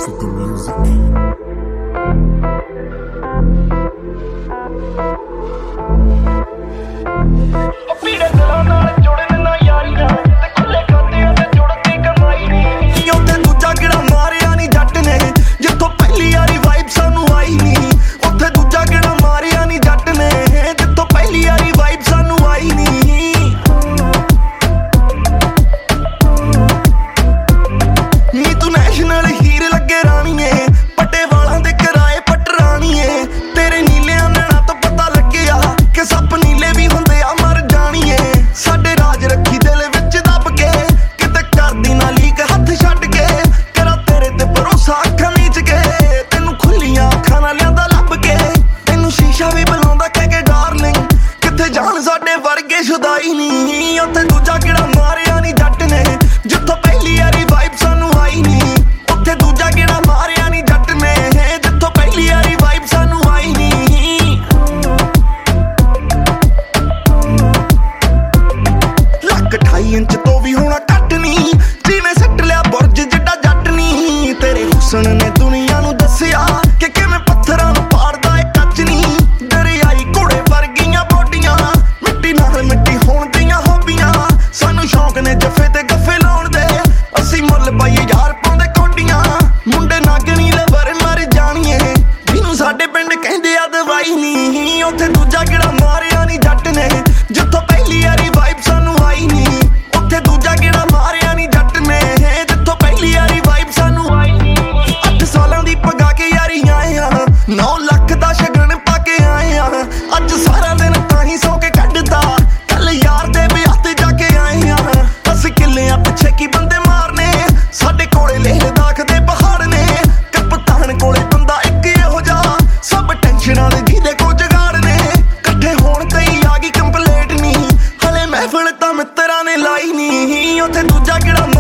City Music. ਪੀੜੇ ਦਿਲਾਂ ਨਾਲ ਜੁੜਨ ਨਾ ਯਾਰੀਆਂ ਤੇ ਖੁੱਲੇ ਖਾਤਿਆਂ ਤੇ ਜੁੜਦੀ ਕਮਾਈ ਨਹੀਂ। ਉੱਥੇ ਦੂਜਾ ਕਿਹੜਾ ਮਾਰਿਆ ਨੀ ਜੱਟ ਨੇ ਜਿੱਥੋਂ ਪਹਿਲੀ ਵਾਰੀ ਵਾਈਬ ਸਾਨੂੰ ਆਈ ਨਹੀਂ। ਉੱਥੇ ਦੂਜਾ ਕਿਹੜਾ ਮਾਰਿਆ ਨੀ ਜੱਟ ਨੇ ਜਿੱਥੋਂ ਪਹਿਲੀ ਵਾਰੀ ਵਾਈਬ ਸਾਨੂੰ ਆਈ ਨਹੀਂ। ਨੀ ਤੂੰ ਨੈਸ਼ਨਲ ਹੀਰ ਲੱਗੇ ਰਾਣੀਏ ਪੱਟੇ ਵਾਲਾਂ ਦੇ ਕਿਰਾਏ ਪਟਰਾਣੀਏ। ਤੇਰੇ ਨੀਲਿਆਂ ਨੈਣਾਂ ਤੋਂ ਪਤਾ ਲੱਗਿਆ ਕਿ ਸੱਪ ਨੀਲੇ ਵੀ ਹੁੰਦੇ ਆ ਮਰ ਜਾਣੀਏ। ਸਾਡੇ ਰਾਜ ਰੱਖੀ ਦਿਲ ਵਿੱਚ ਦੱਬ ਕੇ ਕਿਤੇ ਕਰਦੀ ਨਾ ਲੀਕ ਹੱਥ ਛੱਡ ਕੇ। ਤੇਰਾ ਤੇਰੇ ਤੇ ਭਰੋਸਾ ਅੱਖਾਂ ਨੀਚ ਕੇ ਤੈਨੂੰ ਖੁੱਲੀਆਂ ਅੱਖਾਂ ਨਾਲ ਲਿਆਂਦਾ ਲੱਭ ਕੇ। ਤੈਨੂੰ ਸ਼ੀਸ਼ਾ ਵੀ ਬੁਲਾਉਂਦਾ ਕਹਿ ਕੇ ਡਾਰਲਿੰਗ ਕਿੱਥੇ ਜਾਣ ਸਾਡੇ ਵਰਗੇ ਸ਼ੁਦਾਈ ਨਹੀਂ। ਉੱਥੇ ਦੂਜਾ ਕਿਹੜਾ ਮਾਰਿਆ ਨੀ ਜੱਟ ਨੇ ਜਿੱਥੋਂ ਪਹਿਲੀ ਵਾਰੀ ਵਾਈਬ ਸਾਨੂੰ ਆਈ ਨਹੀਂ। ਉੱਥੇ ਦੂਜਾ ਕਿਹੜਾ ਮਾਰਿਆ ਨੀ ਜੱਟ ਨੇ ਜਿੱਥੋਂ ਪਹਿਲੀ ਵਾਰੀ ਵਾਈਬ ਸਾਨੂੰ ਆਈ ਨਹੀਂ। ਲੱਕ 28 ਇੰਚ ਤੋਂ ਵੀ ਹੋਣਾ ਘੱਟ ਨਹੀਂ ਜਿਵੇਂ ਸੱਟ ਲਿਆ ਬੁਰਜ ਜਿੱਡਾ ਜੱਟ ਨਹੀਂ। ਤੇਰੇ ਹੁਸਨ ਨੇ ਦੁਨੀਆ ਨੂੰ ਦੱਸਿਆ ਕਿ ਕਿਵੇਂ ਪੱਥਰਾਂ ਨੂੰ ਪਾੜਦਾ ਏ ਕੱਚ ਨਹੀਂ। ਦਰਿਆਈ ਘੋੜੇ ਵਰਗੀਆਂ ਬੋਡੀਆਂ ਮਿੱਟੀ ਨਾਲ ਮਿੱਟੀ ਹੋਣ ਦੀਆਂ ਹੋਬੀਆਂ। ਸਾਨੂੰ ਸ਼ੌਂਕ ਨੇ ਜੱਫੇ ਤੇ ਗੱਫੇ ਲਾਉਣ ਦੇ ਅਸੀਂ ਮੁੱਲ ਪਾਈਏ ਯਾਰ ਪਾਉਂਦੇ ਕੋਡੀਆਂ। ਮੁੰਡੇ ਨਾਗਣੀ ਲਵਰ ਮਰ ਜਾਣੀਏ ਜਿਹਨੂੰ ਸਾਡੇ ਪਿੰਡ ਕਹਿੰਦੇ ਆ ਦਵਾਈ ਨਹੀਂ। ਉੱਥੇ ਦੂਜਾ ਕਿਹੜਾ ਮਾਰਿਆ ਨੀ ਜੱਟ ਨੇ ਜਿੱਥੋਂ ਪਹਿਲੀ ਵਾਰੀ ਵਾਈਬ ਸਾਨੂੰ ਆਈ ਨਹੀਂ। ਉੱਥੇ ਦੂਜਾ ਕਿਹੜਾ ਮਾਰਿਆ ਨੀ ਜੱਟ ਨੇ ਜਿੱਥੋਂ ਪਹਿਲੀ ਵਾਰੀ ਵਾਈਬ ਸਾਨੂੰ ਆਈ ਨਹੀਂ। 8 ਸਾਲਾਂ ਦੀ ਪਗਾ ਕੇ ਯਾਰੀ ਆਏ ਆ 9 ਲੱਖ ਦਾ ਸ਼ਗਨ ਪਾ ਕੇ ਆਏ ਆ। ਅੱਜ ਸਾਰਾ ਦਿਨ ਤਾਂ ਹੀ ਸੌ ਕੇ ਕੱਢਦਾ ਕੱਲ ਯਾਰ ਦੇ ਵਿਆਹ ਤੇ ਜਾ ਕੇ ਆਏ ਆ। ਅਸੀਂ ਕਿੱਲਿਆਂ ਪਿੱਛੇ ਕੀ ਬੰਦੇ ਮਾਰਨੇ ਸਾਡੇ ਕੋਲੇ ਲੇਹ ਲਦਾਖ ਦੇ ਪਹਾੜ ਨੇ। ਕਪਤਾਨ ਕੋਲੇ ਬੰਦਾ ਇੱਕ ਇਹੋ ਜਿਹਾ ਸਭ ਟੈਨਸ਼ਨਾਂ ਦੇ ਜਿਹਦੇ ਕੋ ਜਗਾੜ ਨੇ। ਇਕੱਠੇ ਹੋਣ ਤੇ ਹੀ ਆ ਗਈ ਕੰਪਲੇਟ ਨਹੀਂ ਹਲੇ ਮਹਿਫਲ ਤਾਂ ਮਿੱਤਰਾਂ ਨੇ ਲਾਈ ਨਹੀਂ। ਉੱਥੇ ਦੂਜਾ ਕਿਹੜਾ